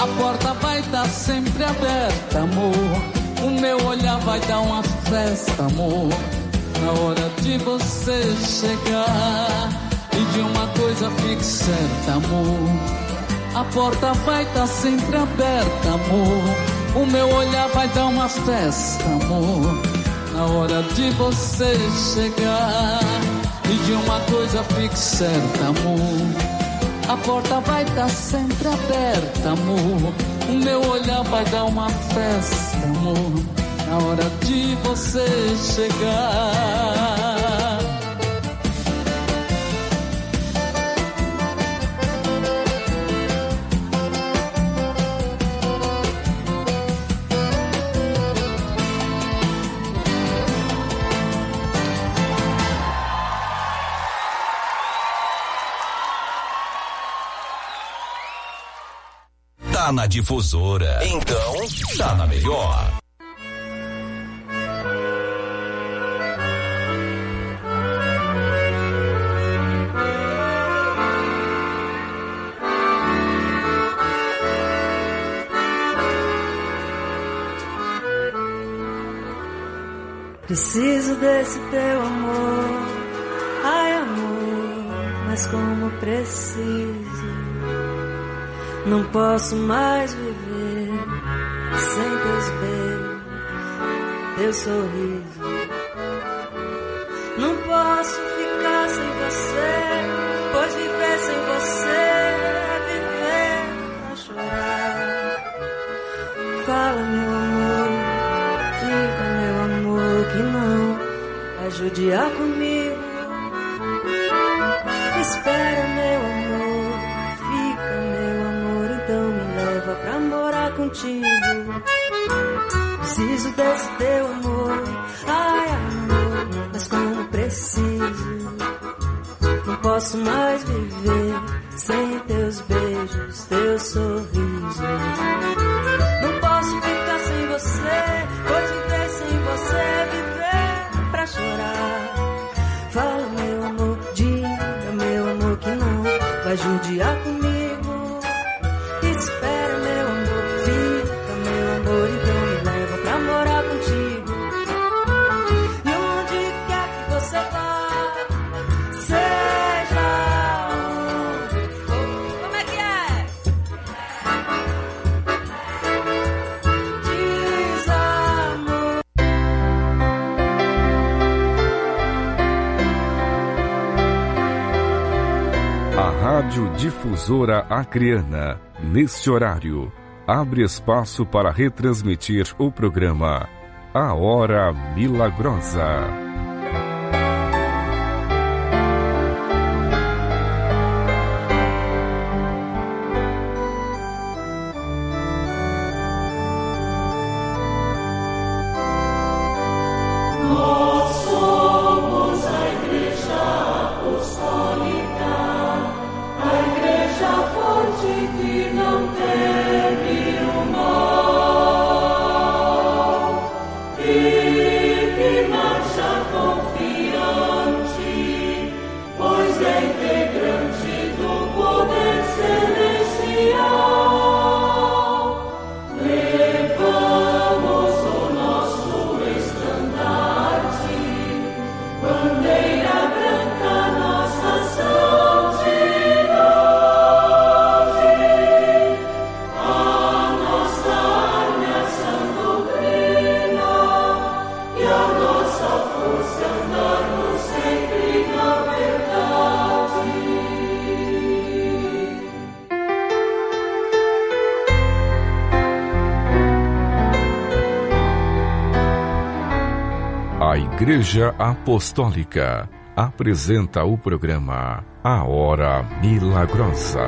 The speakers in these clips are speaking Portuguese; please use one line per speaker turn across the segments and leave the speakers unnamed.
A porta vai estar sempre aberta, amor. O meu olhar vai dar uma festa, amor. Na hora de você chegar. E de uma coisa fique certa, amor. A porta vai estar sempre aberta, amor. O meu olhar vai dar uma festa, amor. Na hora de você chegar. E de uma coisa fique certa, amor. A porta vai estar sempre aberta, amor. O meu olhar vai dar uma festa, amor. Na hora de você chegar.
Tá na Difusora, então tá na melhor.
Preciso desse teu amor, ai amor, mas como preciso. Não posso mais viver sem teus beijos, teu sorriso. Não posso ficar sem você, pois viver sem você é viver a chorar. Fala, meu amor, diga, meu amor, que não vai judiar comigo. Espera, meu amor, fica, meu amor, então me leva pra morar contigo. Preciso desse teu amor, ai amor, mas como preciso. Não posso mais viver sem teus beijos, teu sorriso. Não posso ficar sem você, pois viver sem você é viver pra chorar. Fala, meu amor, diga, meu amor, que não vai judiar comigo. Espera, meu amor, fica, meu amor, então me leva pra morar contigo. E onde quer que você vá, seja onde for. Como é que é? Diz amor.
A Rádio Difusora Acreana, neste horário, abre espaço para retransmitir o programa A Hora Milagrosa.
Nós somos a Igreja Apostólica, a Igreja forte que não teme o mal e que marcha confiante, pois é integrante do poder celestial. Levamos o nosso estandarte, bandeira branca, nossa santidade. A nossa arma é a sã doutrina e a nossa força é andarmos sempre na verdade.
A Igreja Apostólica apresenta o programa A Hora Milagrosa.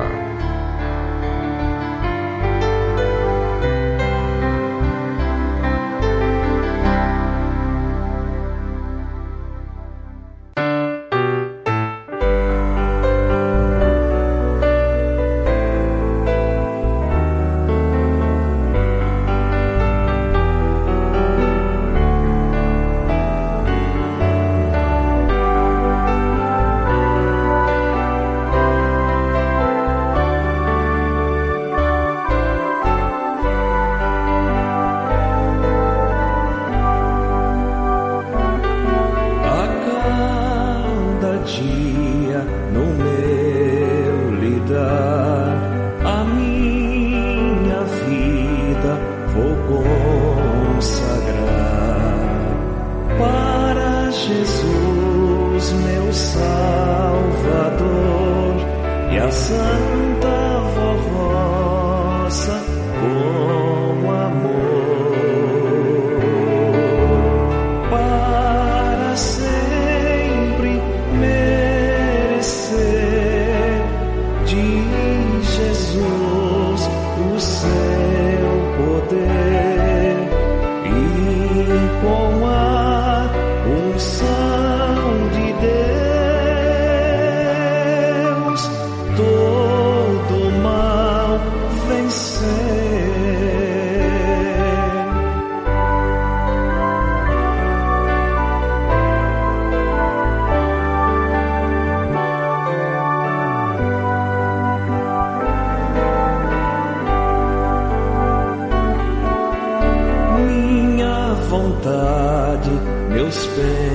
Minha vontade, meus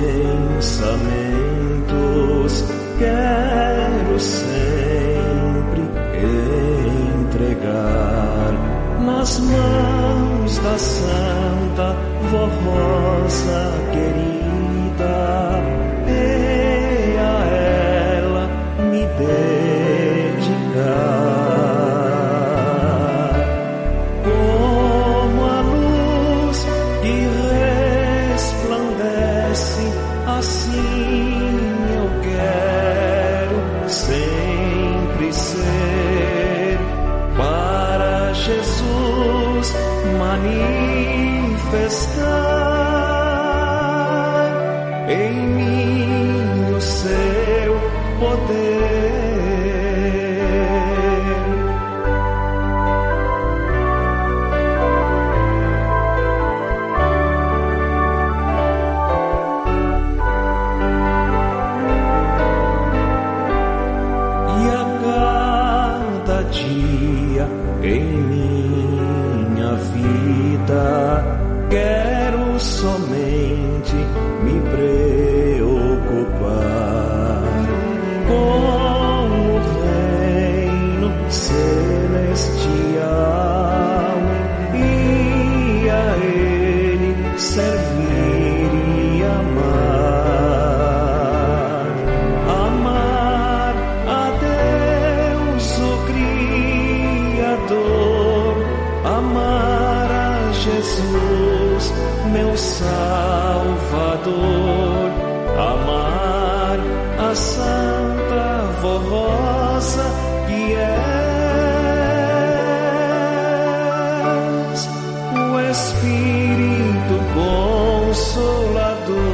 pensamentos, quero sempre entregar nas mãos da Santa Vó Rosa querida, e a ela me dedicar. Como a luz que resplandece, assim eu quero sempre ser para Jesus manifestar em mim o seu poder. E a cada dia em minha vida quero somente me preocupar com o reino celestial e a Ele servir e amar. Amar a Deus, o Criador, amar a Jesus, meu Salvador, amar a Santa Vó Rosa que és o Espírito Consolador.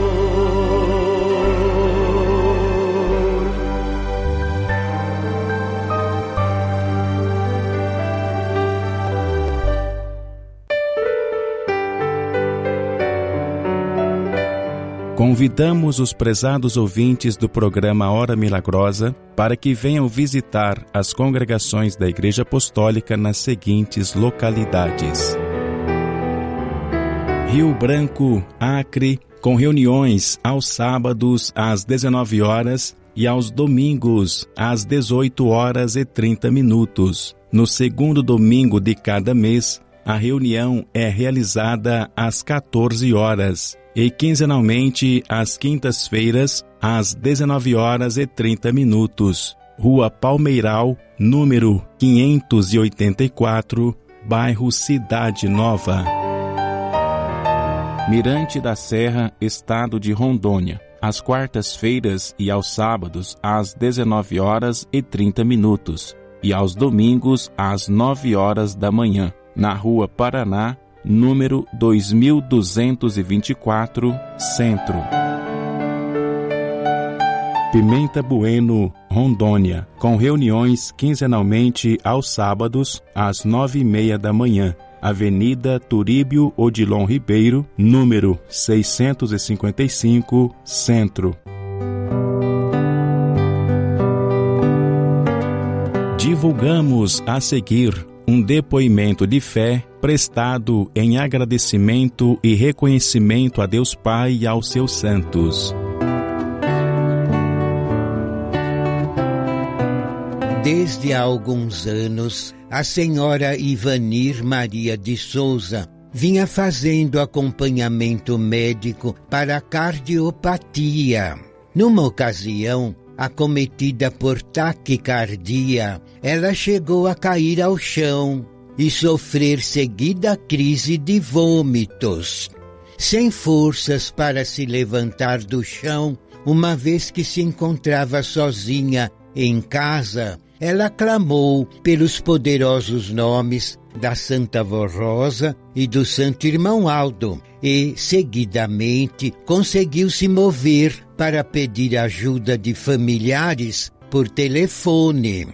Convidamos os prezados ouvintes do programa Hora Milagrosa para que venham visitar as congregações da Igreja Apostólica nas seguintes localidades: Rio Branco, Acre, com reuniões aos sábados às 19 horas e aos domingos às 18h30. No segundo domingo de cada mês, a reunião é realizada às 14 horas. E quinzenalmente às quintas-feiras, às 19h30. Rua Palmeiral, número 584, bairro Cidade Nova. Mirante da Serra, estado de Rondônia, às quartas-feiras e aos sábados, às 19h30, e aos domingos, às 9h da manhã, na Rua Paraná, número 2224, Centro. Pimenta Bueno, Rondônia, com reuniões quinzenalmente aos sábados, às 9h30 da manhã. Avenida Turíbio Odilon Ribeiro, número 655, Centro. Divulgamos a seguir um depoimento de fé prestado em agradecimento e reconhecimento a Deus Pai e aos seus santos.
Desde há alguns anos, a senhora Ivanir Maria de Souza vinha fazendo acompanhamento médico para cardiopatia. Numa ocasião, acometida por taquicardia, ela chegou a cair ao chão e sofrer seguida crise de vômitos. Sem forças para se levantar do chão, uma vez que se encontrava sozinha em casa, ela clamou pelos poderosos nomes da Santa Vó Rosa e do Santo Irmão Aldo e, seguidamente, conseguiu se mover para pedir ajuda de familiares por telefone.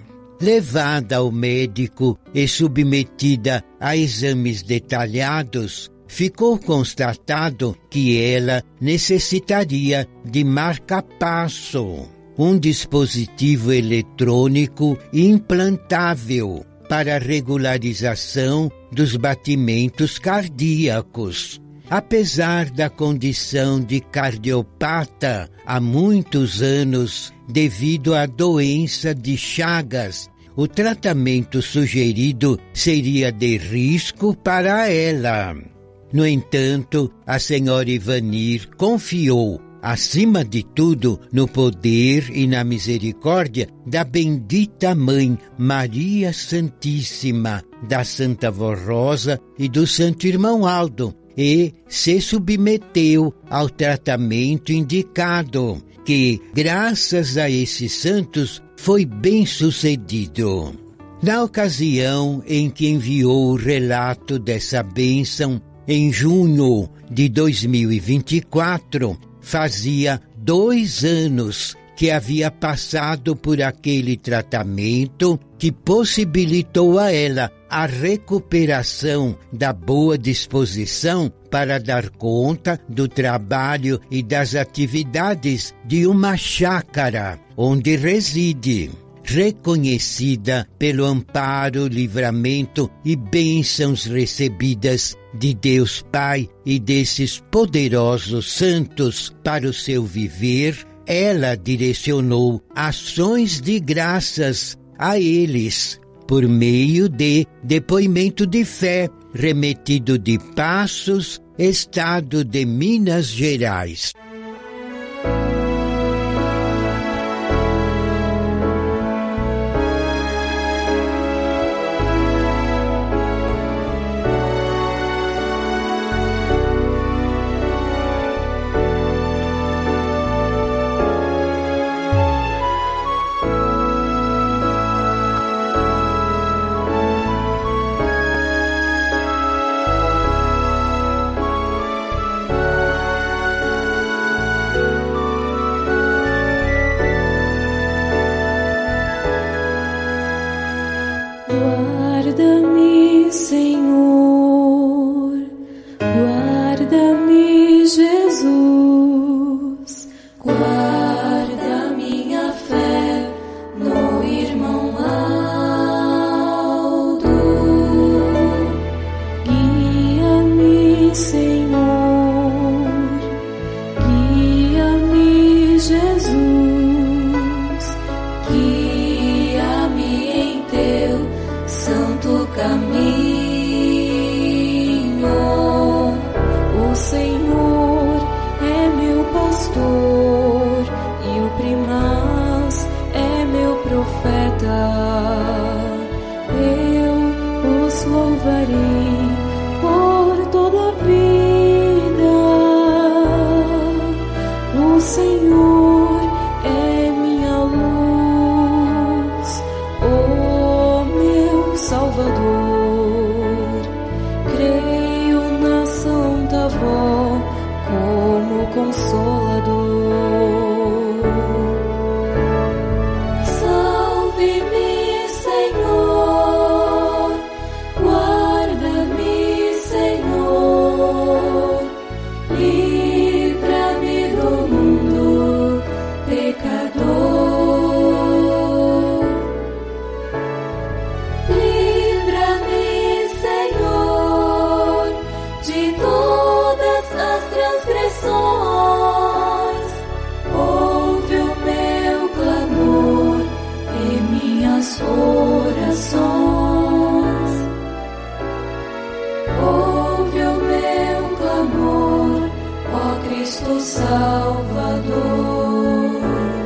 Levada ao médico e submetida a exames detalhados, ficou constatado que ela necessitaria de marca-passo, um dispositivo eletrônico implantável para regularização dos batimentos cardíacos. Apesar da condição de cardiopata há muitos anos devido à doença de Chagas, o tratamento sugerido seria de risco para ela. No entanto, a senhora Ivanir confiou, acima de tudo, no poder e na misericórdia da bendita Mãe Maria Santíssima, da Santa Vó Rosa e do Santo Irmão Aldo, e se submeteu ao tratamento indicado, que, graças a esses santos, foi bem sucedido. Na ocasião em que enviou o relato dessa bênção, em junho de 2024, fazia 2 anos que havia passado por aquele tratamento que possibilitou a ela a recuperação da boa disposição para dar conta do trabalho e das atividades de uma chácara onde reside. Reconhecida pelo amparo, livramento e bênçãos recebidas de Deus Pai e desses poderosos santos para o seu viver, ela direcionou ações de graças a eles, por meio de depoimento de fé, remetido de Passos, Estado de Minas Gerais.
Guarda-me, Senhor, guarda-me, Jesus, guarda minha fé no irmão Aldo. Guia-me, Senhor, guia-me, Jesus, guia-me em teu santo caminho. O Senhor é meu pastor e o primaz é meu profeta. Eu os louvarei por toda a vida. O Senhor é minha luz, o meu Salvador. Creio na Santa Vó como Consolador. Salve-me, Senhor, guarda-me, Senhor, livra-me do mundo pecador. Livra-me, Senhor, de todas as transgressões. Ouve o meu clamor e minhas orações. Ouve o meu clamor, ó Cristo Salvador.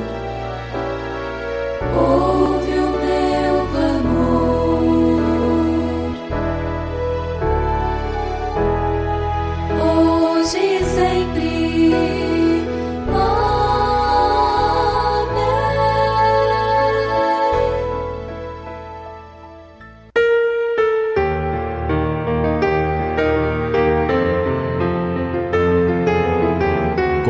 Ouve o meu clamor, hoje e sempre.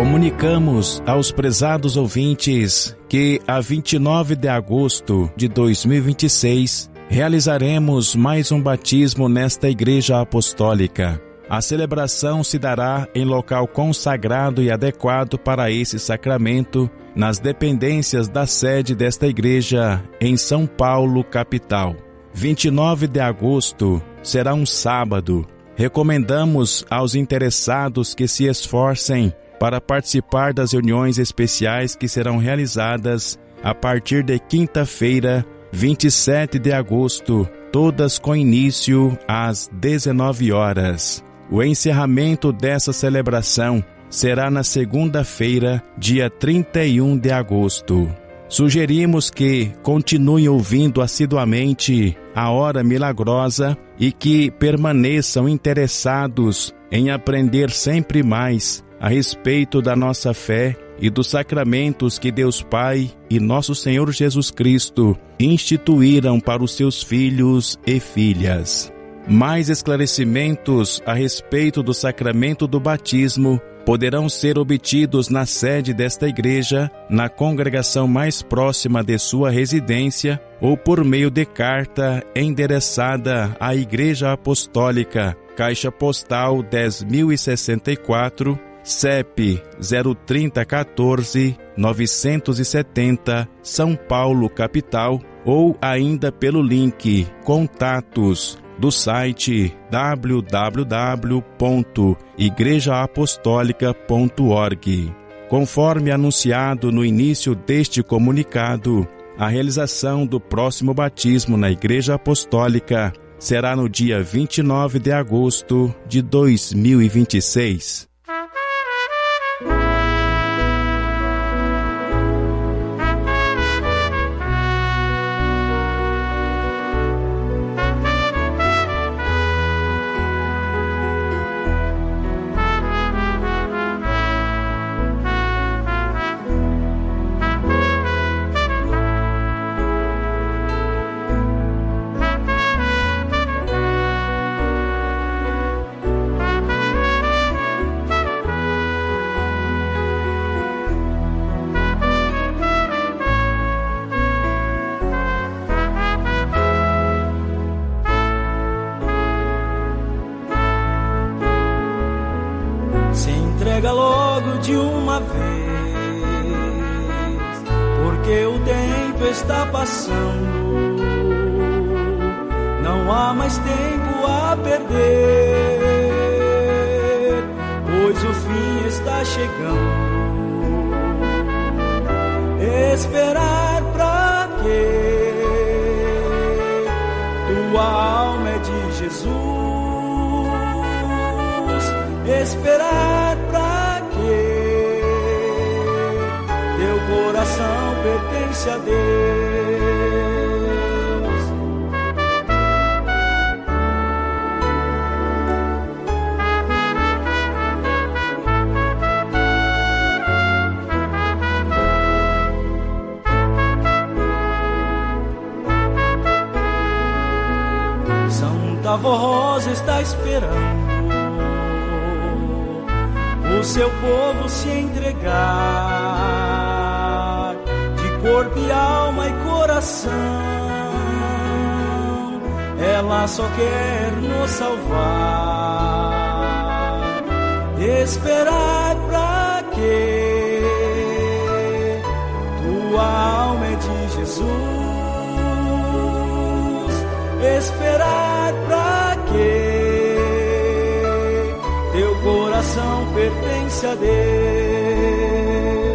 Comunicamos aos prezados ouvintes que, a 29 de agosto de 2026, realizaremos mais um batismo nesta Igreja Apostólica. A celebração se dará em local consagrado e adequado para esse sacramento, nas dependências da sede desta igreja, em São Paulo, capital. 29 de agosto será um sábado. Recomendamos aos interessados que se esforcem para participar das reuniões especiais que serão realizadas a partir de quinta-feira, 27 de agosto, todas com início às 19 horas. O encerramento dessa celebração será na segunda-feira, dia 31 de agosto. Sugerimos que continuem ouvindo assiduamente a Hora Milagrosa e que permaneçam interessados em aprender sempre mais a respeito da nossa fé e dos sacramentos que Deus Pai e nosso Senhor Jesus Cristo instituíram para os seus filhos e filhas. Mais esclarecimentos a respeito do sacramento do batismo poderão ser obtidos na sede desta igreja, na congregação mais próxima de sua residência ou por meio de carta endereçada à Igreja Apostólica, Caixa Postal 10.064, CEP 03014-970, São Paulo, capital, ou ainda pelo link Contatos do site www.igrejaapostólica.org. Conforme anunciado no início deste comunicado, a realização do próximo batismo na Igreja Apostólica será no dia 29 de agosto de 2026.
Entrega logo de uma vez, porque o tempo está passando, não há mais tempo a perder, pois o fim está chegando. Esperar pra quê? Tua alma é de Jesus. Esperar pra quê? Teu coração pertence a Deus. Santa Avó Rosa está esperando o seu povo se entregar de corpo e alma e coração. Ela só quer nos salvar. Esperar pra quê? Tua alma é de Jesus. Esperar pra quê? Teu coração pertence a Deus.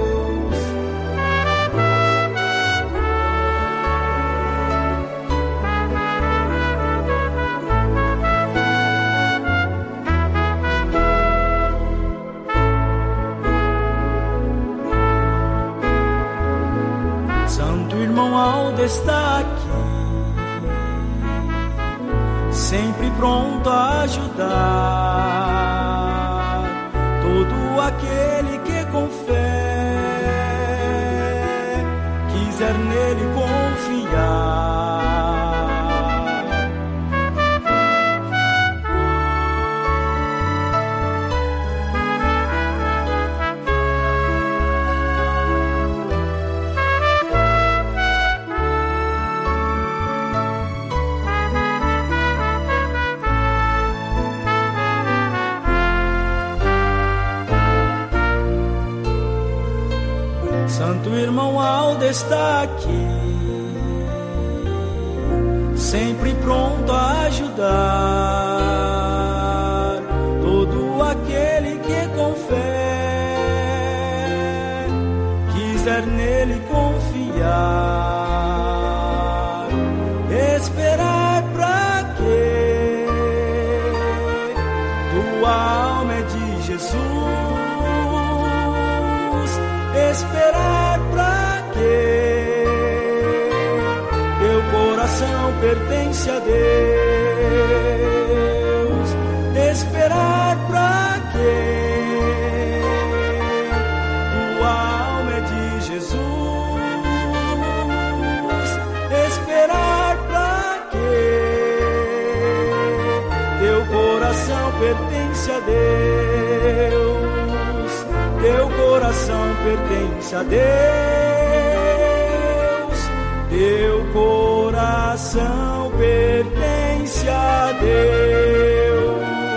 Santo irmão Aldo está aqui, sempre pronto a ajudar todo aquele que com fé quiser nele confiar. está aqui, sempre pronto a ajudar todo aquele que com fé quiser nele confiar. Esperar pra quê? Tua alma é de Jesus. Esperar pra quê? Teu coração pertence a Deus. Esperar pra quê? Tua alma é de Jesus. Esperar pra quê? Teu coração pertence a Deus. Teu coração pertence a Deus. Teu coração pertence a Deus.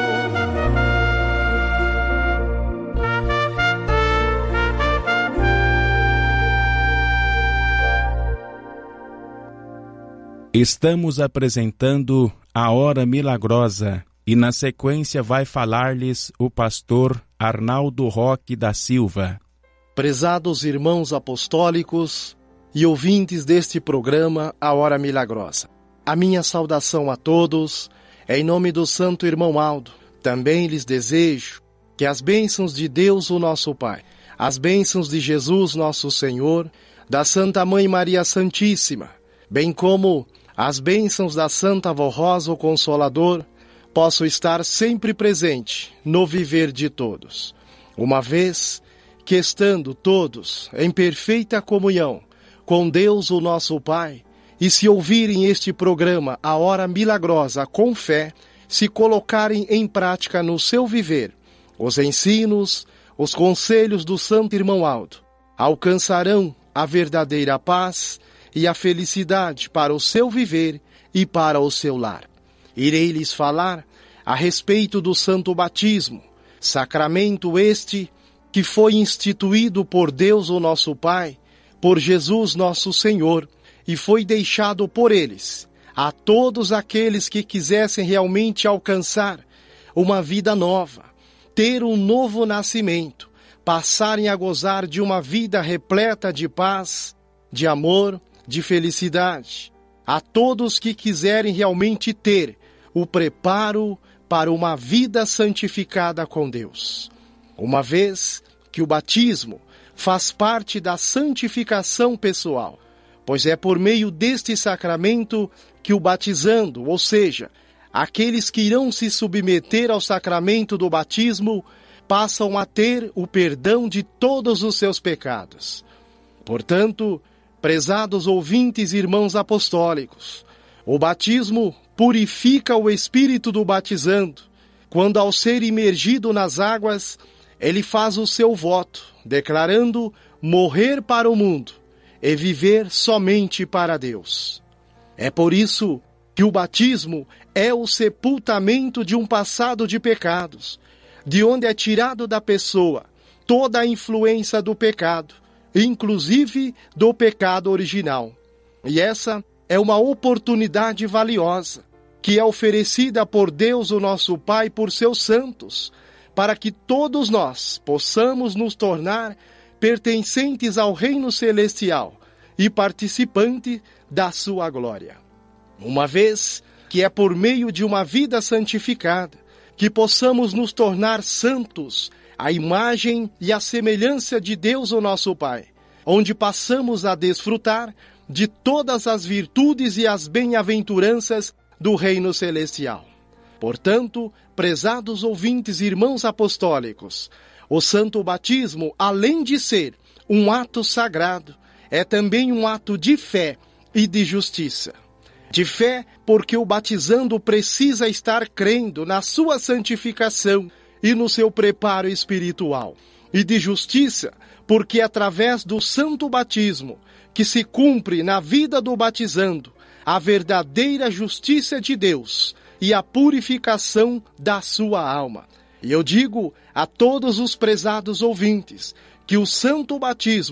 Estamos apresentando a Hora Milagrosa e na sequência vai falar-lhes o pastor Arnaldo Roque da Silva.
Prezados irmãos apostólicos e ouvintes deste programa A Hora Milagrosa, a minha saudação a todos é em nome do Santo Irmão Aldo. Também lhes desejo que as bênçãos de Deus, o nosso Pai, as bênçãos de Jesus, nosso Senhor, da Santa Mãe Maria Santíssima, bem como as bênçãos da Santa Vó Rosa, o Consolador, possam estar sempre presente no viver de todos, uma vez que estando todos em perfeita comunhão com Deus, o nosso Pai, e se ouvirem este programa, A Hora Milagrosa, com fé, se colocarem em prática no seu viver os ensinos, os conselhos do Santo Irmão Aldo, alcançarão a verdadeira paz e a felicidade para o seu viver e para o seu lar. Irei lhes falar a respeito do Santo Batismo, sacramento este que foi instituído por Deus, o nosso Pai, por Jesus, nosso Senhor, e foi deixado por eles a todos aqueles que quisessem realmente alcançar uma vida nova, ter um novo nascimento, passarem a gozar de uma vida repleta de paz, de amor, de felicidade, a todos que quiserem realmente ter o preparo para uma vida santificada com Deus. Uma vez que o batismo faz parte da santificação pessoal, pois é por meio deste sacramento que o batizando, ou seja, aqueles que irão se submeter ao sacramento do batismo, passam a ter o perdão de todos os seus pecados. Portanto, prezados ouvintes e irmãos apostólicos, o batismo purifica o espírito do batizando, quando ao ser imergido nas águas, ele faz o seu voto, declarando morrer para o mundo e viver somente para Deus. É por isso que o batismo é o sepultamento de um passado de pecados, de onde é tirado da pessoa toda a influência do pecado, inclusive do pecado original. E essa é uma oportunidade valiosa, que é oferecida por Deus, o nosso Pai, por seus santos, para que todos nós possamos nos tornar pertencentes ao reino celestial e participantes da sua glória. Uma vez que é por meio de uma vida santificada que possamos nos tornar santos, a imagem e a semelhança de Deus, o nosso Pai, onde passamos a desfrutar de todas as virtudes e as bem-aventuranças do reino celestial. Portanto, prezados ouvintes e irmãos apostólicos, o santo batismo, além de ser um ato sagrado, é também um ato de fé e de justiça. De fé, porque o batizando precisa estar crendo na sua santificação e no seu preparo espiritual. E de justiça, porque através do santo batismo, que se cumpre na vida do batizando, a verdadeira justiça de Deus e a purificação da sua alma. E eu digo a todos os prezados ouvintes que o santo batismo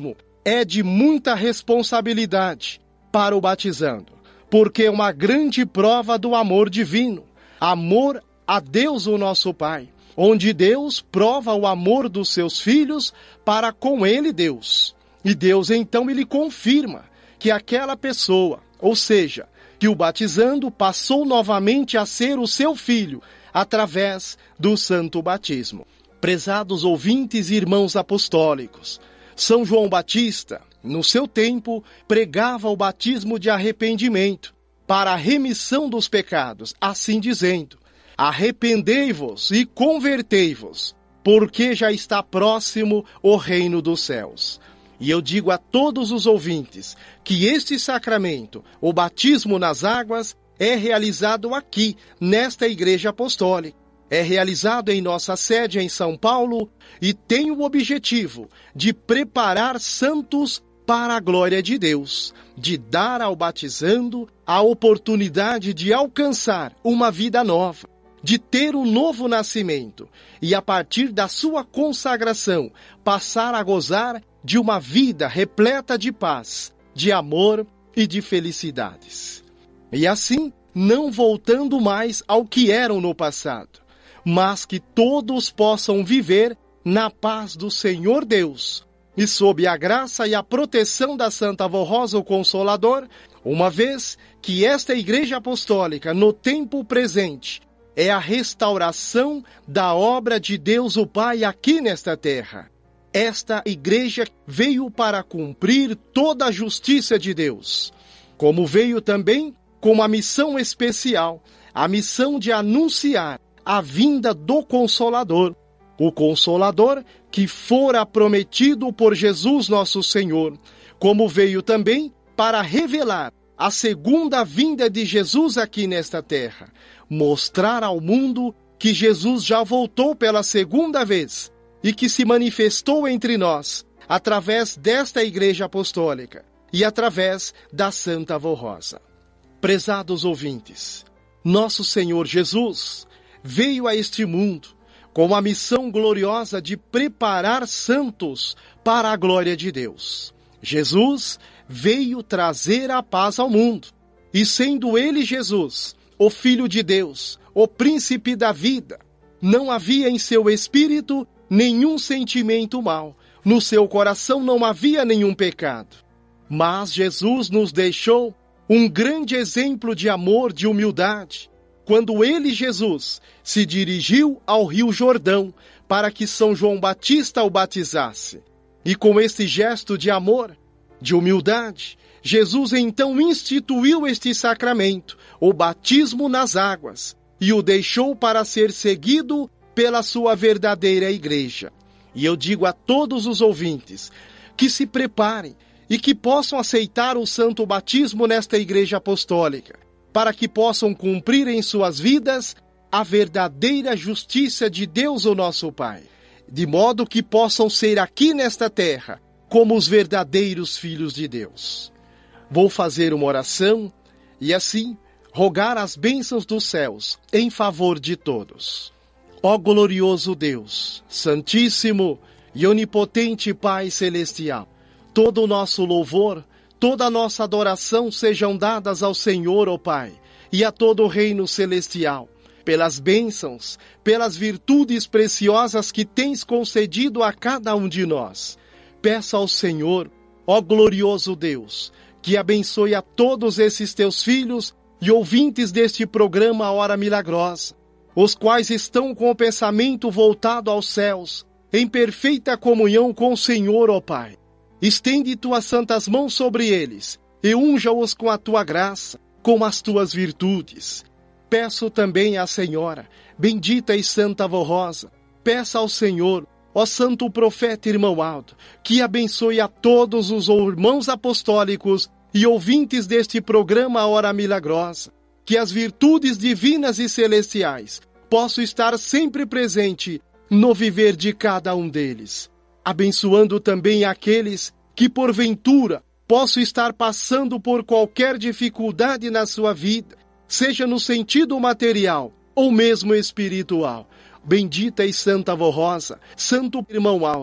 é de muita responsabilidade para o batizando, porque é uma grande prova do amor divino, amor a Deus, o nosso Pai, onde Deus prova o amor dos seus filhos para com ele, Deus. E Deus, então, ele confirma que aquela pessoa, ou seja, que o batizando passou novamente a ser o seu filho, através do santo batismo. Prezados ouvintes e irmãos apostólicos, São João Batista, no seu tempo, pregava o batismo de arrependimento para a remissão dos pecados, assim dizendo: arrependei-vos e convertei-vos, porque já está próximo o reino dos céus. E eu digo a todos os ouvintes que este sacramento, o batismo nas águas, é realizado aqui, nesta Igreja Apostólica. É realizado em nossa sede em São Paulo e tem o objetivo de preparar santos para a glória de Deus, de dar ao batizando a oportunidade de alcançar uma vida nova, de ter um novo nascimento e, a partir da sua consagração, passar a gozar de uma vida repleta de paz, de amor e de felicidades. E assim, não voltando mais ao que eram no passado, mas que todos possam viver na paz do Senhor Deus e sob a graça e a proteção da Santa Vó Rosa, o Consolador, uma vez que esta Igreja Apostólica, no tempo presente, é a restauração da obra de Deus o Pai aqui nesta terra. Esta Igreja veio para cumprir toda a justiça de Deus, como veio também com uma missão especial, a missão de anunciar a vinda do Consolador, o Consolador que fora prometido por Jesus nosso Senhor, como veio também para revelar a segunda vinda de Jesus aqui nesta terra, mostrar ao mundo que Jesus já voltou pela segunda vez e que se manifestou entre nós através desta Igreja Apostólica e através da Santa Vó Rosa. Prezados ouvintes, nosso Senhor Jesus veio a este mundo com a missão gloriosa de preparar santos para a glória de Deus. Jesus veio trazer a paz ao mundo, e sendo ele, Jesus, o Filho de Deus, o Príncipe da vida, não havia em seu espírito nenhum sentimento mau, no seu coração não havia nenhum pecado. Mas Jesus nos deixou um grande exemplo de amor, de humildade, quando ele, Jesus, se dirigiu ao Rio Jordão para que São João Batista o batizasse. E com esse gesto de amor, de humildade, Jesus então instituiu este sacramento, o batismo nas águas, e o deixou para ser seguido pela sua verdadeira igreja. E eu digo a todos os ouvintes que se preparem e que possam aceitar o santo batismo nesta Igreja Apostólica, para que possam cumprir em suas vidas a verdadeira justiça de Deus, o nosso Pai, de modo que possam ser aqui nesta terra como os verdadeiros filhos de Deus. Vou fazer uma oração e assim rogar as bênçãos dos céus em favor de todos. Ó glorioso Deus, Santíssimo e Onipotente Pai Celestial, todo o nosso louvor, toda a nossa adoração sejam dadas ao Senhor, ó Pai, e a todo o reino celestial, pelas bênçãos, pelas virtudes preciosas que tens concedido a cada um de nós. Peço ao Senhor, ó glorioso Deus, que abençoe a todos esses teus filhos e ouvintes deste programa Hora Milagrosa, os quais estão com o pensamento voltado aos céus, em perfeita comunhão com o Senhor, ó Pai. Estende tuas santas mãos sobre eles e unja-os com a tua graça, com as tuas virtudes. Peço também à Senhora, bendita e Santa Vó Rosa, peça ao Senhor, ó Santo Profeta Irmão Aldo, que abençoe a todos os irmãos apostólicos e ouvintes deste programa Hora Milagrosa, que as virtudes divinas e celestiais possam estar sempre presente no viver de cada um deles, abençoando também aqueles que porventura possam estar passando por qualquer dificuldade na sua vida, seja no sentido material ou mesmo espiritual. Bendita e Santa Vó Rosa, Santo Irmão Aldo,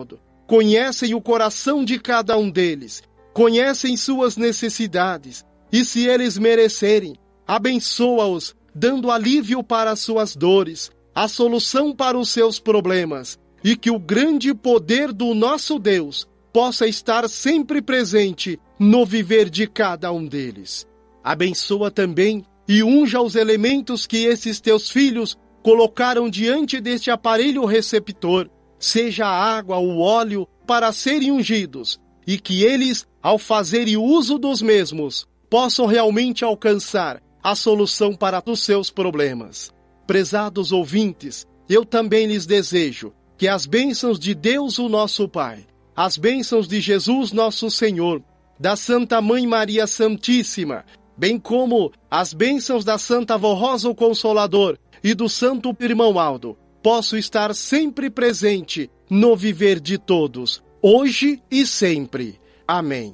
conhecem o coração de cada um deles, conhecem suas necessidades, e se eles merecerem, abençoa-os, dando alívio para as suas dores, a solução para os seus problemas, e que o grande poder do nosso Deus possa estar sempre presente no viver de cada um deles. Abençoa também e unja os elementos que esses teus filhos colocaram diante deste aparelho receptor, seja a água ou o óleo, para serem ungidos, e que eles, ao fazerem uso dos mesmos, possam realmente alcançar a solução para os seus problemas. Prezados ouvintes, eu também lhes desejo que as bênçãos de Deus, o nosso Pai, as bênçãos de Jesus, nosso Senhor, da Santa Mãe Maria Santíssima, bem como as bênçãos da Santa Vó Rosa o Consolador e do Santo Irmão Aldo, posso estar sempre presente no viver de todos, hoje e sempre. Amém.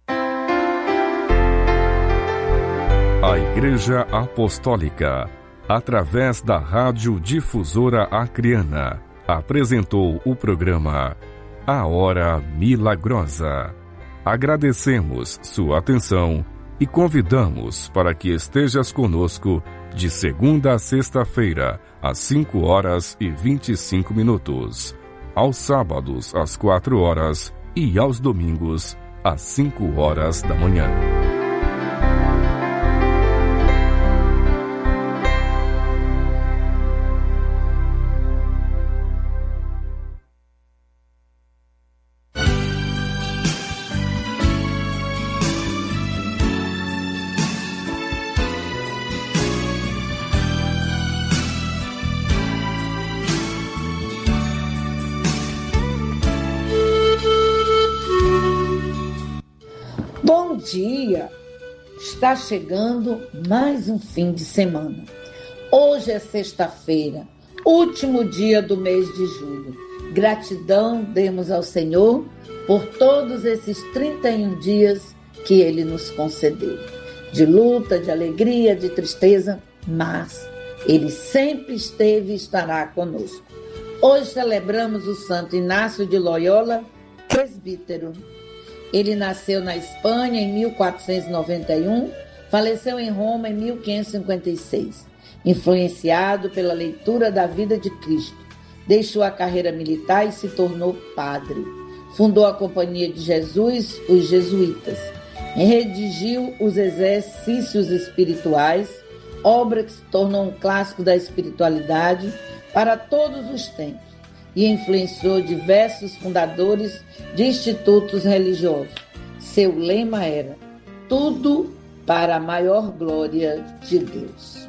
A Igreja Apostólica, através da Rádio Difusora Acreana, apresentou o programa A Hora Milagrosa. Agradecemos sua atenção e convidamos para que estejas conosco de segunda a sexta-feira, às 5h25, aos sábados às 4h e aos domingos às 5h da manhã.
Bom dia! Está chegando mais um fim de semana. Hoje é sexta-feira, último dia do mês de julho. Gratidão demos ao Senhor por todos esses 31 dias que Ele nos concedeu. De luta, de alegria, de tristeza, mas Ele sempre esteve e estará conosco. Hoje celebramos o Santo Inácio de Loyola, presbítero. Ele nasceu na Espanha em 1491, faleceu em Roma em 1556. Influenciado pela leitura da vida de Cristo, deixou a carreira militar e se tornou padre. Fundou a Companhia de Jesus, os Jesuítas. Redigiu os Exercícios Espirituais, obra que se tornou um clássico da espiritualidade para todos os tempos, e influenciou diversos fundadores de institutos religiosos. Seu lema era: tudo para a maior glória de Deus.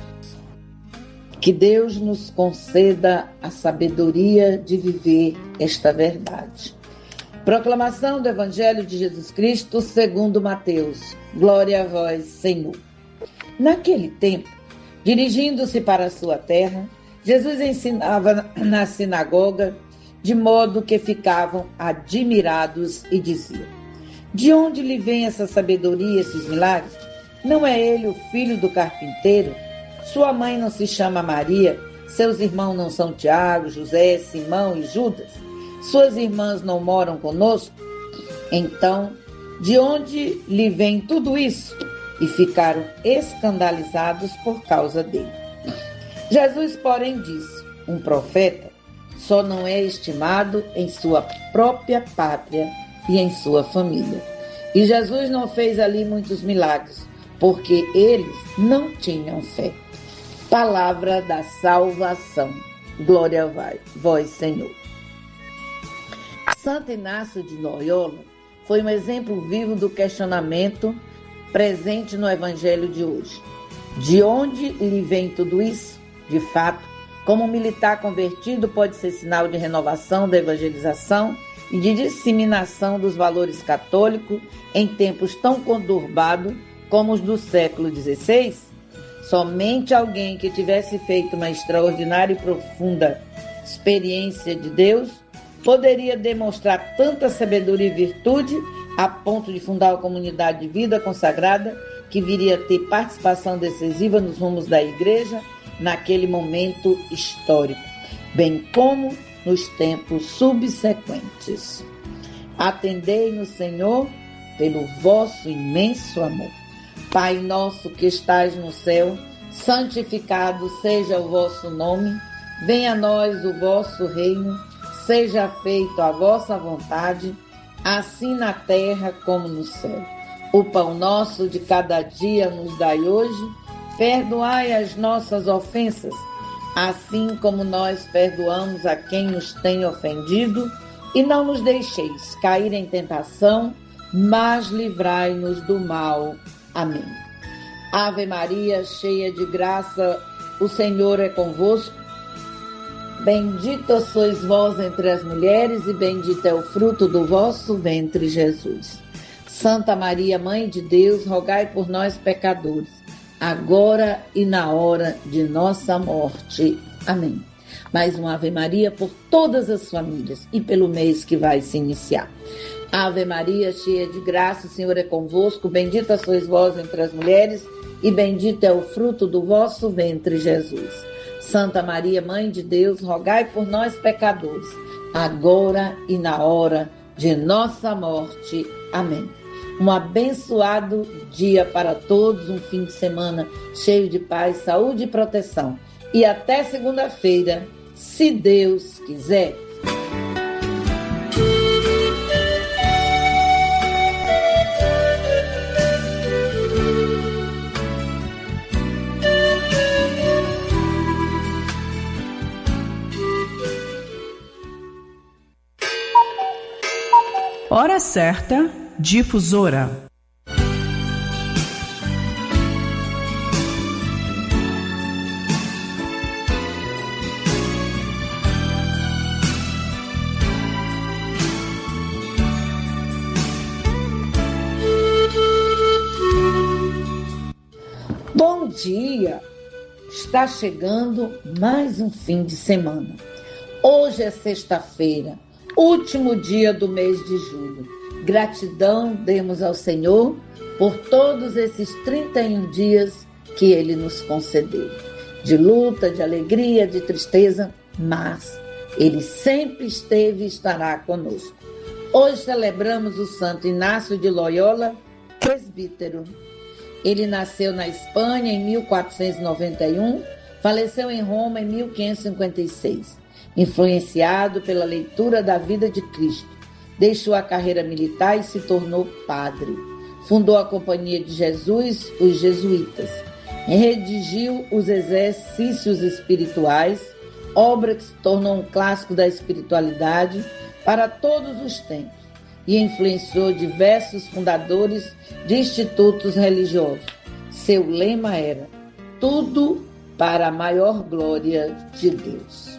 Que Deus nos conceda a sabedoria de viver esta verdade. Proclamação do Evangelho de Jesus Cristo segundo Mateus. Glória a vós, Senhor. Naquele tempo, dirigindo-se para a sua terra, Jesus ensinava na sinagoga, de modo que ficavam admirados e diziam: de onde lhe vem essa sabedoria, esses milagres? Não é ele o filho do carpinteiro? Sua mãe não se chama Maria? Seus irmãos não são Tiago, José, Simão e Judas? Suas irmãs não moram conosco? Então, de onde lhe vem tudo isso? E ficaram escandalizados por causa dele. Jesus, porém, disse: um profeta só não é estimado em sua própria pátria e em sua família. E Jesus não fez ali muitos milagres, porque eles não tinham fé. Palavra da salvação. Glória a vós, Senhor. Santo Inácio de Loyola foi um exemplo vivo do questionamento presente no Evangelho de hoje. De onde lhe vem tudo isso? De fato, como um militar convertido pode ser sinal de renovação da evangelização e de disseminação dos valores católicos em tempos tão conturbados como os do século XVI? Somente alguém que tivesse feito uma extraordinária e profunda experiência de Deus poderia demonstrar tanta sabedoria e virtude a ponto de fundar uma comunidade de vida consagrada que viria a ter participação decisiva nos rumos da Igreja naquele momento histórico, bem como nos tempos subsequentes. Atendei-nos, Senhor, pelo vosso imenso amor. Pai nosso que estais no céu, santificado seja o vosso nome. Venha a nós o vosso reino. Seja feita a vossa vontade, assim na terra como no céu. O pão nosso de cada dia nos dai hoje. Perdoai as nossas ofensas, assim como nós perdoamos a quem nos tem ofendido. E não nos deixeis cair em tentação, mas livrai-nos do mal. Amém. Ave Maria, cheia de graça, o Senhor é convosco. Bendita sois vós entre as mulheres e bendito é o fruto do vosso ventre, Jesus. Santa Maria, Mãe de Deus, rogai por nós, pecadores, agora e na hora de nossa morte. Amém. Mais uma Ave Maria por todas as famílias e pelo mês que vai se iniciar. Ave Maria, cheia de graça, o Senhor é convosco. Bendita sois vós entre as mulheres e bendito é o fruto do vosso ventre, Jesus. Santa Maria, Mãe de Deus, rogai por nós, pecadores, agora e na hora de nossa morte. Amém. Um abençoado dia para todos, um fim de semana cheio de paz, saúde e proteção. E até segunda-feira, se Deus quiser.
Hora certa, difusora.
Bom dia! Está chegando mais um fim de semana. Hoje é sexta-feira, último dia do mês de julho. Gratidão demos ao Senhor por todos esses 31 dias que Ele nos concedeu. De luta, de alegria, de tristeza, mas Ele sempre esteve e estará conosco. Hoje celebramos o Santo Inácio de Loyola, presbítero. Ele nasceu na Espanha em 1491, faleceu em Roma em 1556. Influenciado pela leitura da vida de Cristo, deixou a carreira militar e se tornou padre. Fundou a Companhia de Jesus, os Jesuítas. Redigiu os Exercícios Espirituais, obra que se tornou um clássico da espiritualidade para todos os tempos, e influenciou diversos fundadores de institutos religiosos. Seu lema era: tudo para a maior glória de Deus.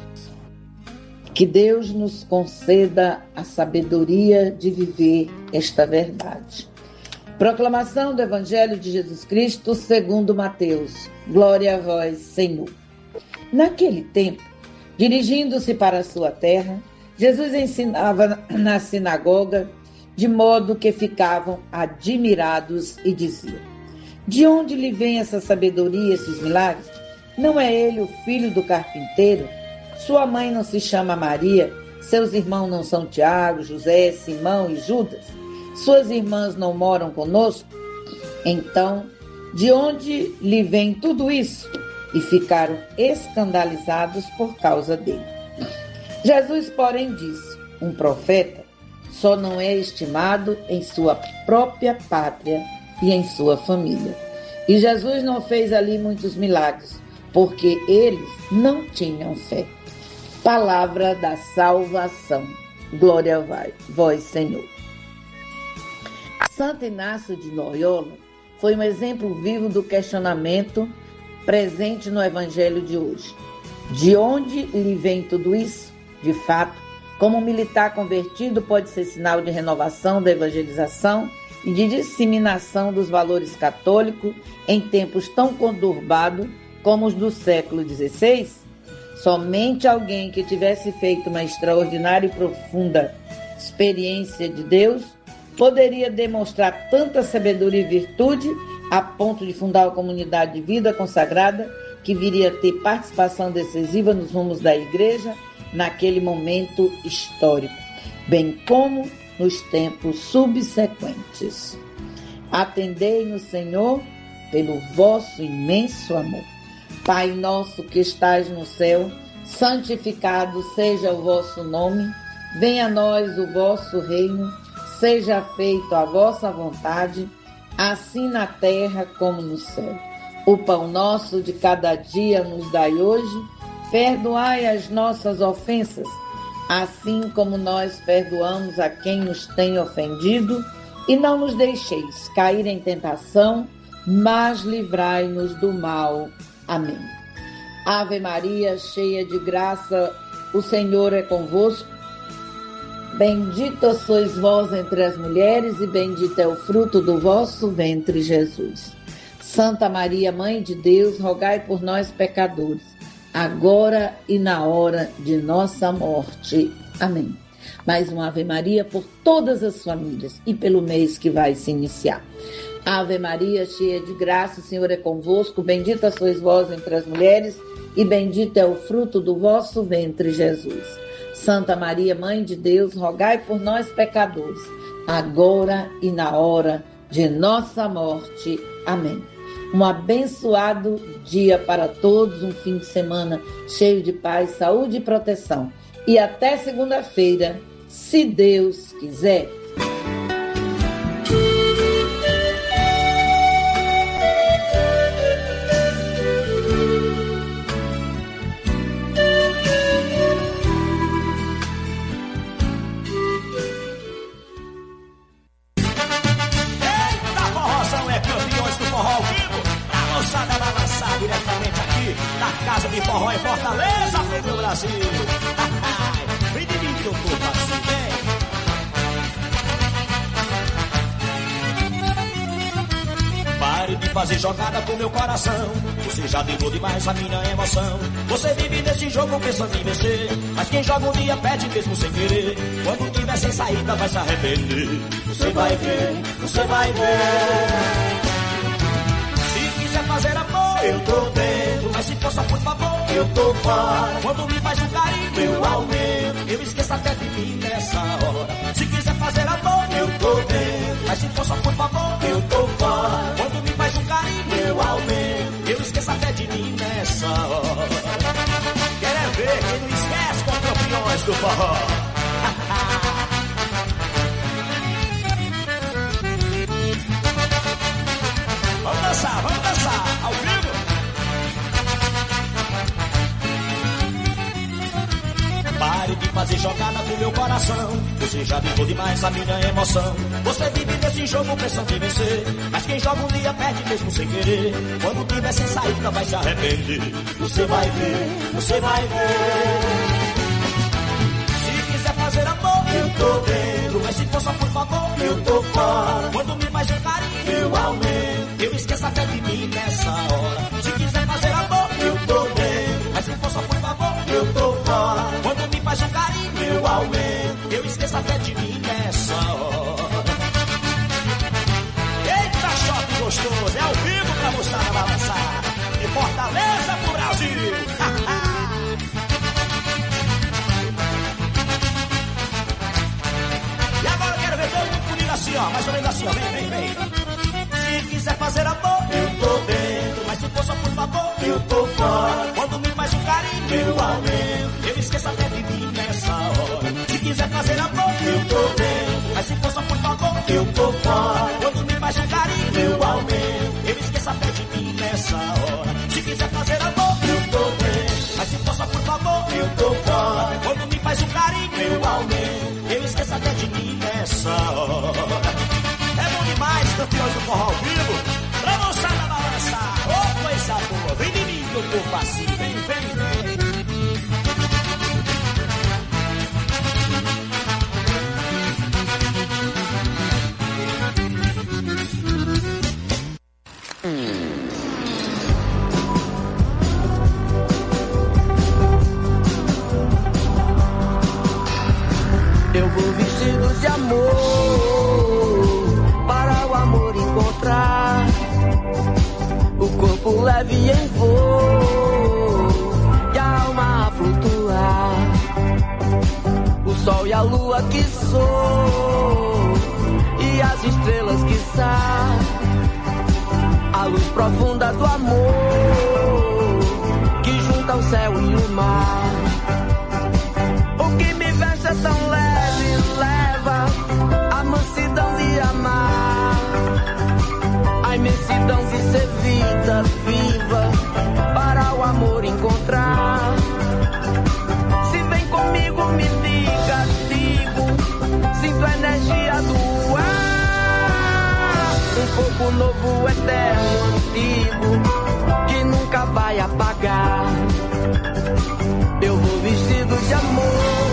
Que Deus nos conceda a sabedoria de viver esta verdade. Proclamação do Evangelho de Jesus Cristo segundo Mateus. Glória a vós, Senhor. Naquele tempo, dirigindo-se para a sua terra, Jesus ensinava na sinagoga, de modo que ficavam admirados e diziam: de onde lhe vem essa sabedoria, esses milagres? Não é ele o filho do carpinteiro? Sua mãe não se chama Maria? Seus irmãos não são Tiago, José, Simão e Judas? Suas irmãs não moram conosco? Então, de onde lhe vem tudo isso? E ficaram escandalizados por causa dele. Jesus, porém, disse: um profeta só não é estimado em sua própria pátria e em sua família. E Jesus não fez ali muitos milagres, porque eles não tinham fé. Palavra da salvação. Glória a vós, Senhor. Santo Inácio de Loyola foi um exemplo vivo do questionamento presente no Evangelho de hoje. De onde lhe vem tudo isso? De fato, como um militar convertido pode ser sinal de renovação da evangelização e de disseminação dos valores católicos em tempos tão conturbados como os do século XVI? Somente alguém que tivesse feito uma extraordinária e profunda experiência de Deus poderia demonstrar tanta sabedoria e virtude a ponto de fundar uma comunidade de vida consagrada que viria a ter participação decisiva nos rumos da Igreja naquele momento histórico, bem como nos tempos subsequentes. Atendei-nos, Senhor, pelo vosso imenso amor. Pai nosso que estais no céu, santificado seja o vosso nome, venha a nós o vosso reino, seja feita a vossa vontade, assim na terra como no céu. O pão nosso de cada dia nos dai hoje, perdoai as nossas ofensas, assim como nós perdoamos a quem nos tem ofendido, e não nos deixeis cair em tentação, mas livrai-nos do mal. Amém. Ave Maria, cheia de graça, o Senhor é convosco. Bendita sois vós entre as mulheres, e bendito é o fruto do vosso ventre, Jesus. Santa Maria, Mãe de Deus, rogai por nós, pecadores, agora e na hora de nossa morte. Amém. Mais uma Ave Maria por todas as famílias e pelo mês que vai se iniciar. Ave Maria, cheia de graça, o Senhor é convosco. Bendita sois vós entre as mulheres, e bendito é o fruto do vosso ventre, Jesus. Santa Maria, Mãe de Deus, rogai por nós, pecadores, agora e na hora de nossa morte. Amém. Um abençoado dia para todos, um fim de semana cheio de paz, saúde e proteção. E até segunda-feira, se Deus quiser.
Diretamente aqui da Casa de Forró em Fortaleza, pro Brasil. Vem de mim que eu tô assim, vem. Pare de fazer jogada com meu coração. Você já levou demais a minha emoção. Você vive nesse jogo pensando em vencer, mas quem joga um dia perde mesmo sem querer. Quando tiver sem saída vai se arrepender. Você vai ver, você vai ver. Se quiser fazer amor, eu tô dentro, mas se for só por favor, eu tô fora. Quando me faz um carinho, eu aumento, eu esqueço até de mim nessa hora. Se quiser fazer amor, eu tô dentro, mas se for só por favor, eu tô fora. Quando me faz um carinho, eu aumento, eu esqueço até de mim nessa hora. Quer ver quem não esquece com campeões do forró? Vamos dançar, ao vivo. Pare de fazer jogada com meu coração. Você já viveu demais a minha emoção. Você vive nesse jogo pensando em vencer, mas quem joga um dia perde mesmo sem querer. Quando tiver sem saída vai se arrepender. Você vai ver, você vai ver. Se quiser fazer amor, eu tô dentro, mas se for só por favor, eu tô fora. Quando me faz um carinho, eu aumento, eu esqueço até de mim nessa hora. Se quiser fazer amor, eu tô dentro, mas se for só por favor, eu tô fora. Quando me faz um carinho, eu aumento, eu esqueço até de mim nessa hora. Eita, choque gostoso, é ao vivo pra moçada balançar. De Fortaleza pro Brasil. E agora eu quero ver todo mundo comigo assim, ó, mais ou menos assim, ó, vem. Se quiser fazer amor, eu tô dentro, mas se for só por favor, eu tô fora. Quando me faz um carinho, eu aumento, eu esqueço até de mim nessa hora. Se quiser fazer amor, eu tô dentro, mas se for só por favor, eu tô fora. Quando me faz um carinho, eu aumento, eu esqueço até de mim nessa hora. Se quiser fazer amor, eu tô dentro, mas se for só por favor, eu tô fora. Quando me faz um carinho, eu aumento, eu esqueço até de mim nessa hora. É bom demais, campeões do forró ao vivo, pra moçada balançar. Ô, coisa boa, vem de mim que eu tô facinho, vem.
Eu vou vestido de amor para o amor encontrar o corpo leve em voo e a alma a flutuar. lua que sou e as estrelas que são, a luz profunda do amor que junta o céu e o mar. O que me veste é tão leve, leva a mansidão de amar, a imensidão de ser vida viva para o amor encontrar. Se vem comigo, me diga, digo, sinto a energia do ar, um fogo novo, eterno, antigo, que nunca vai apagar. Eu vou vestido de amor,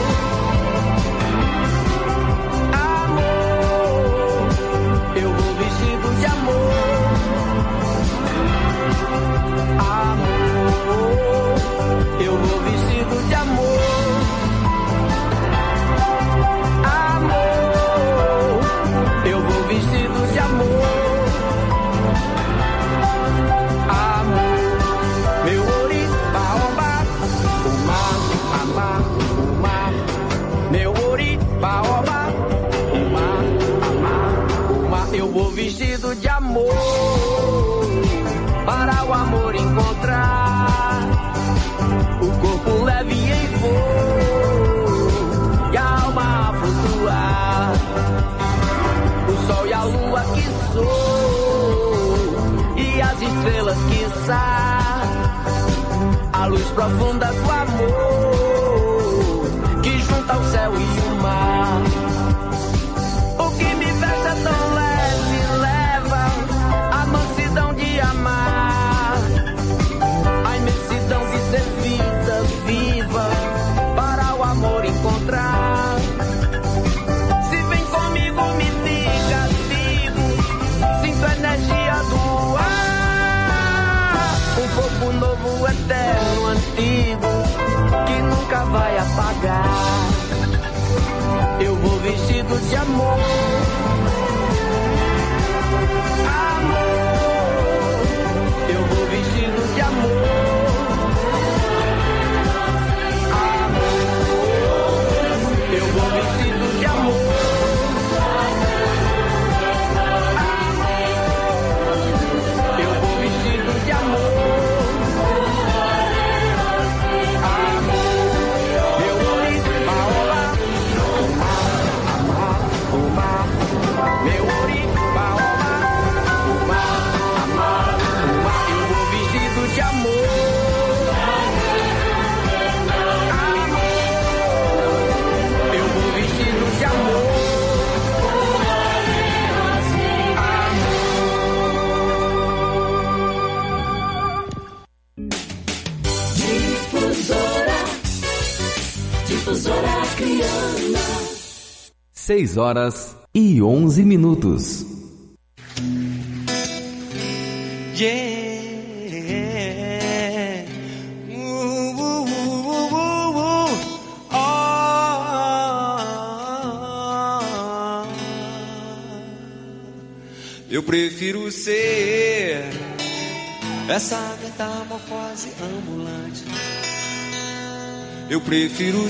amor, eu vou vestido de amor, amor, eu vou vestido de amor, amor, eu vou vestido de amor, amor, meu ori, baobá, o mar, amar, o mar, meu ori, baobá, o mar, amar, o mar, eu vou vestido de amor, para o amor encontrar, o corpo leve em voo e a alma a flutuar, o sol e a lua que sou e as estrelas que são, a luz profunda do amor que junta o céu e o mar. O que me veste é tão leve, leva a mansidão de amar, a imensidão de ser vida viva para o amor encontrar. Se vem comigo, me diga, digo, sinto a energia do ar, um fogo novo, eterno, antigo, que nunca vai apagar. Eu vou vestido de amor, amor, eu vou vestido de amor, amor, eu vou vestido de amor, amor, eu vou vestido de amor, amor, meu ori, baobá, amar, o mar, meu ori, baobá, o mar, amar, o mar, eu vou vestido de amor, amor, eu vou vestido de amor,
Difusora Criana.
6h11.
Yeah. Oh. Eu prefiro ser essa metamorfose ambulante. Eu prefiro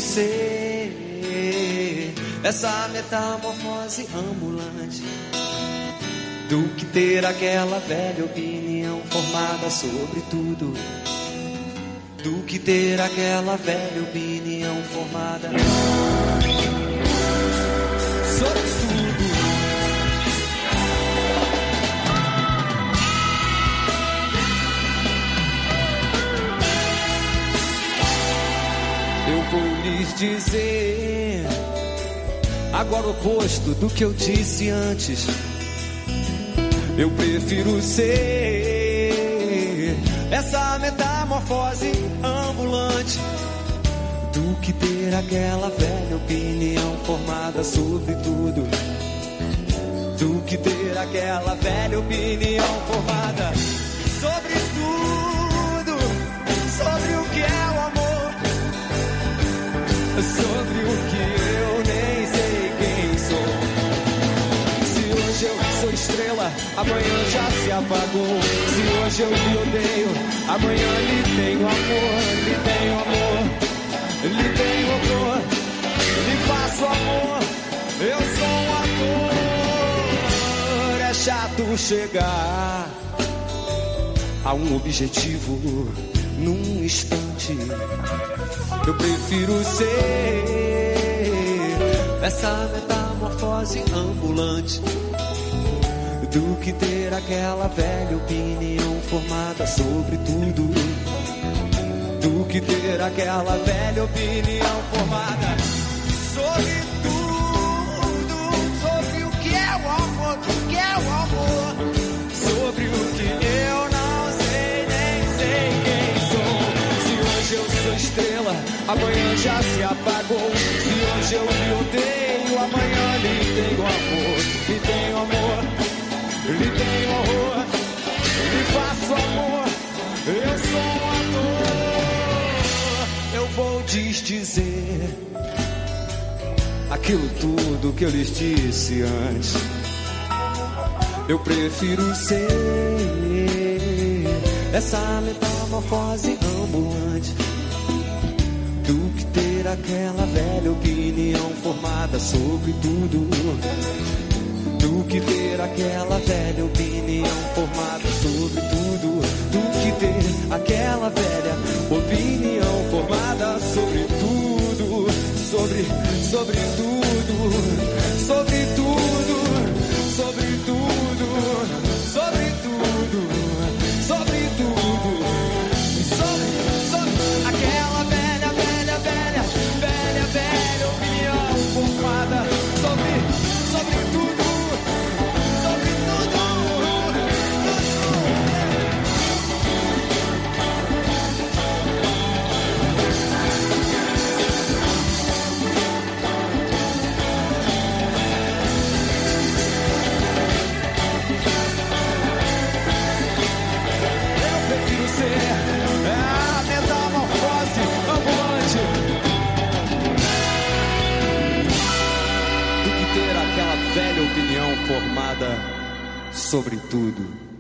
ser essa metamorfose ambulante do que ter aquela velha opinião formada sobre tudo. Do que ter aquela velha opinião formada sobre tudo. Eu vou lhes dizer agora o oposto do que eu disse antes. Eu prefiro ser essa metamorfose ambulante do que ter aquela velha opinião formada sobre tudo. Do que ter aquela velha opinião formada sobre tudo. Sobre o que é o amor, sobre o que eu nem sei quem sou. Se hoje eu sou estrela, amanhã já se apagou. Se hoje eu lhe odeio, amanhã lhe tenho amor. Lhe tenho amor, lhe tenho amor, lhe faço amor.
quero chegar a um objetivo num instante. Eu prefiro ser essa metamorfose ambulante do que ter aquela velha opinião formada sobre tudo. Do que ter aquela velha opinião formada sobre tudo. Sobre o que é o amor, o que é o amor. Sobre o que eu não sei, nem sei quem sou. Se hoje eu sou estrela, amanhã já se apagou. Se hoje eu me odeio, amanhã lhe tenho amor. Lhe tenho amor, lhe tenho horror. Lhe faço amor, eu sou um ator. Eu vou desdizer aquilo tudo que eu lhes disse antes. Eu prefiro ser essa metamorfose ambulante do que ter aquela velha opinião formada sobre tudo. Do que ter aquela velha opinião formada sobre tudo. Do que ter aquela velha opinião formada sobre tudo. Sobre tudo. Sobre tudo. Sobre tudo. Sobre tudo. Sobre tudo. Sobre aquela velha opinião formada sobre tudo. A metamorfose ambulante do que ter aquela velha opinião formada sobre tudo.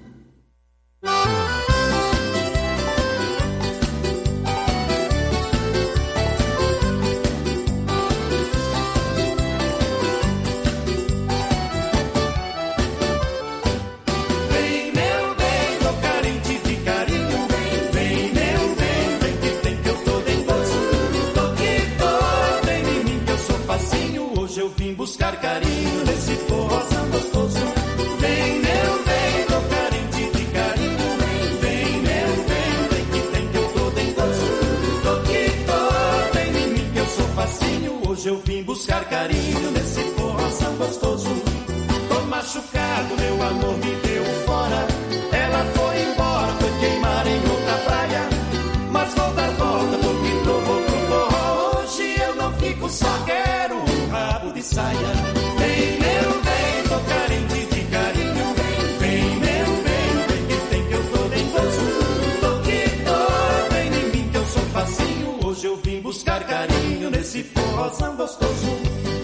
Buscar carinho nesse forrozão gostoso. Vem, meu bem, tô carente de carinho. Vem, meu bem, vem que tem que eu tô dengoso. Tô que tô, vem em mim que eu sou facinho. Hoje eu vim buscar carinho nesse forrozão gostoso. Tô machucado, meu amor me deu fora. Ela foi embora, foi queimar em outra praia. Mas vou dar volta, porque tô vou pro forró. Hoje eu não fico só, quero um rabo de saia. Vem, meu bem, tô carente de carinho. Vem, meu bem, vem que tem que eu tô dengoso. Tô que tô, vem em mim que eu sou facinho. Hoje eu vim buscar carinho nesse forrozão gostoso.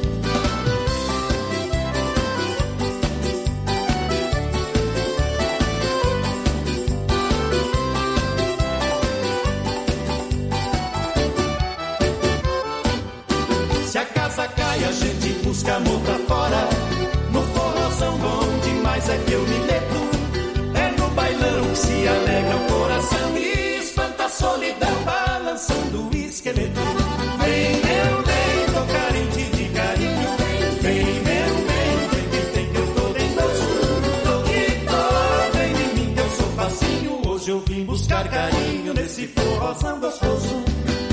Se a casa cai, a gente busca amor pra fora. No forrozão bom demais é que eu me meto. É no bailão que se alegra o coração e espanta a solidão balançando o esqueleto. Vem, meu bem, tô carente de carinho. Vem, meu bem, vem que tem que eu tô dengoso. Tô que tô, vem em mim que eu sou facinho. Hoje eu vim buscar carinho nesse forrozão gostoso.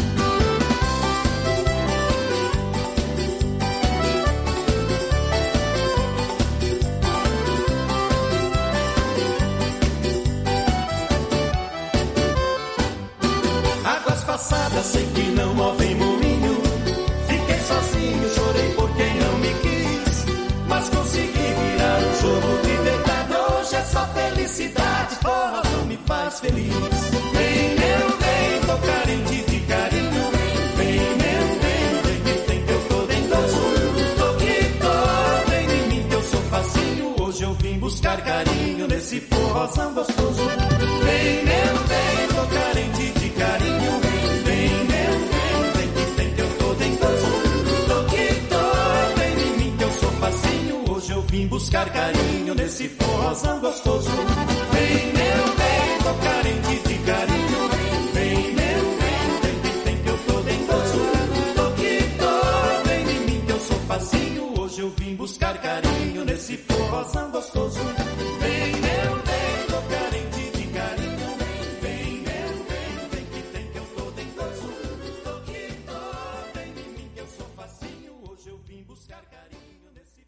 Passadas sei que não movem moinho. Fiquei sozinho, chorei por quem não me quis. Mas consegui virar um jogo de verdade. Hoje é só felicidade, forrozão me faz feliz. Vem, meu bem, tô carente de carinho. Vem, meu bem, vem que tem que eu tô dengoso. Tô que tô, vem em mim que eu sou facinho. Hoje eu vim buscar carinho nesse forrozão gostoso. Vem, meu bem, tô carente de carinho. Vem, meu bem, vem que tem que eu tô dengoso. Tô que tô, vem em mim que eu sou facinho. Hoje eu vim buscar buscar carinho nesse forrozão gostoso. Vem, meu bem, tô carente de carinho. Vem, meu bem, tem que eu tô dengoso. Tô que tô, vem em mim que eu sou facinho. Hoje eu vim buscar carinho nesse forrozão gostoso. Vem, meu bem, tô carente de carinho. Vem, meu bem, tem que eu tô dengoso. Tô que tô, vem em mim que eu sou facinho. Hoje eu vim buscar carinho nesse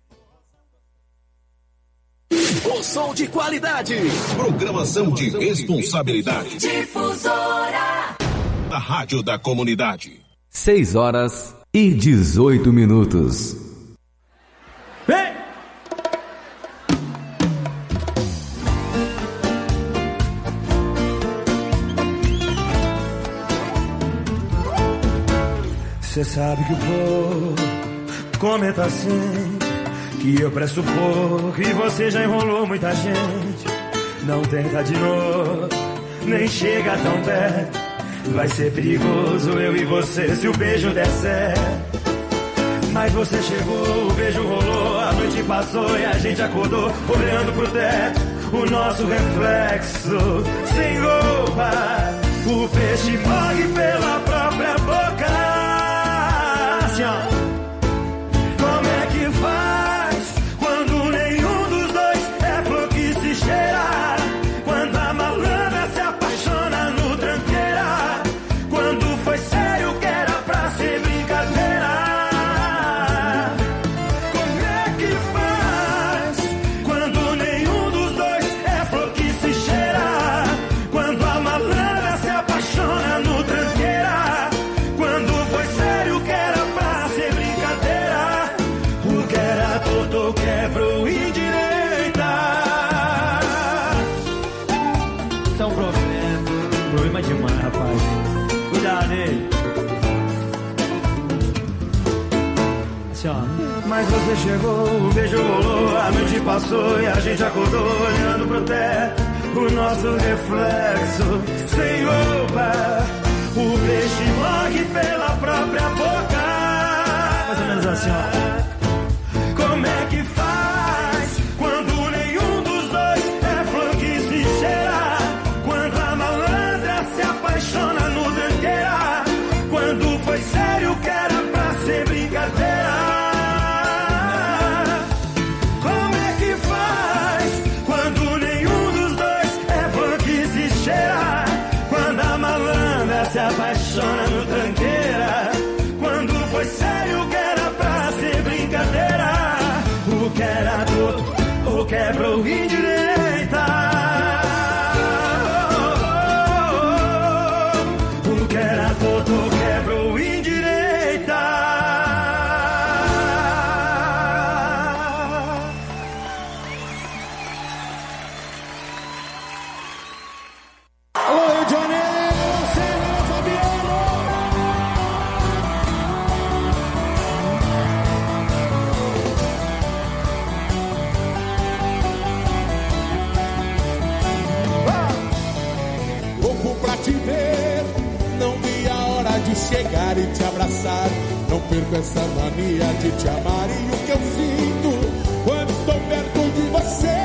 forrozão.
O som de qualidade. Programação de responsabilidade.
Difusora.
A rádio da comunidade.
6h18.
Vem! Cê sabe que o povo comenta assim, que eu presto pouco e você já enrolou muita gente. Não tenta de novo, nem chega tão perto. Vai ser perigoso eu e você se o beijo der certo. Mas você chegou, o beijo rolou, a noite passou e a gente acordou, olhando pro teto, o nosso reflexo, sem roupa. O peixe morre pela própria boca. Assim, ó. Como é que faz quando nenhum dos dois é flor que se cheira? Quando a malandra se apaixona no tranqueira? Quando foi sério que era pra ser brincadeira? Como é que faz quando nenhum dos dois é flor que se cheira? Quando a malandra se apaixona no tranqueira? Quando foi sério que era pra ser brincadeira? O que era torto quebrou indireita. Isso é um problema demais, rapaz. Cuidado nele. Assim, ó. Mas você chegou, o beijo rolou, a noite passou e a gente acordou, olhando pro teto, o nosso reflexo, sem roupa. O peixe morre pela própria boca. Mais ou menos assim, ó. Como é que faz quando nenhum dos dois é flor que se cheira? Quando a malandra se apaixona no tranqueira? Quando foi sério que era pra ser brincadeira? Como é que faz quando nenhum dos dois é flor que se cheira? Quando a malandra se apaixona no tranqueira? Quando foi sério que era pra ser brincadeira? O que era torto, o quebrou indireita. O que era torto, o quebrou indireita.
Alô, Rio de Janeiro, Senhor Fabiano. Louco pra te ver, não vi a hora de chegar e te abraçar. Não perco essa mania de te amar e o que eu sinto quando estou perto de você.